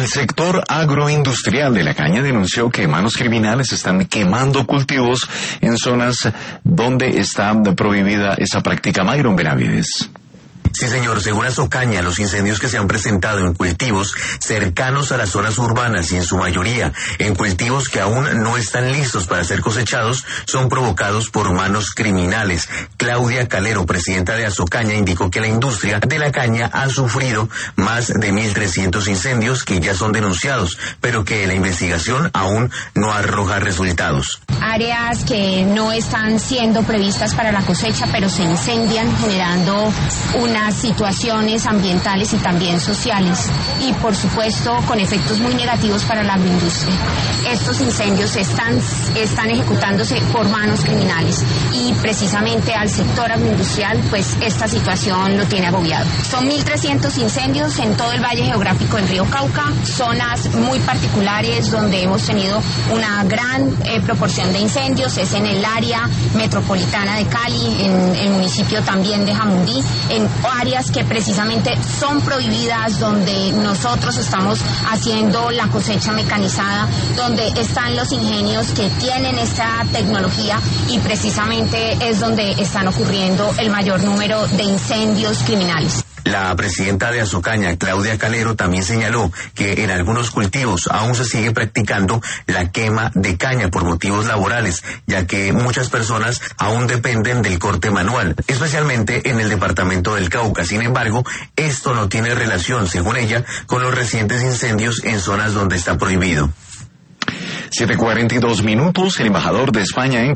El sector agroindustrial de la caña denunció que manos criminales están quemando cultivos en zonas donde está prohibida esa práctica. Myron Benavides. Sí, señor. Según Azocaña, los incendios que se han presentado en cultivos cercanos a las zonas urbanas y en su mayoría en cultivos que aún no están listos para ser cosechados son provocados por manos criminales. Claudia Calero, presidenta de Azocaña, indicó que la industria de la caña ha sufrido más de 1.300 incendios que ya son denunciados, pero que la investigación aún no arroja resultados. Áreas que no están siendo previstas para la cosecha, pero se incendian generando unas situaciones ambientales y también sociales y por supuesto con efectos muy negativos para la agroindustria. Estos incendios están ejecutándose por manos criminales y precisamente al sector agroindustrial pues esta situación lo tiene agobiado. Son 1.300 incendios en todo el valle geográfico del río Cauca, zonas muy particulares donde hemos tenido una gran proporción de incendios, es en el área metropolitana de Cali, en el municipio también de Jamundí, en áreas que precisamente son prohibidas, donde nosotros estamos haciendo la cosecha mecanizada, donde están los ingenios que tienen esta tecnología y precisamente es donde están ocurriendo el mayor número de incendios criminales. La presidenta de Azocaña, Claudia Calero, también señaló que en algunos cultivos aún se sigue practicando la quema de caña por motivos laborales, ya que muchas personas aún dependen del corte manual, especialmente en el departamento del Cauca. Sin embargo, esto no tiene relación, según ella, con los recientes incendios en zonas donde está prohibido. 7:42 minutos. El embajador de España en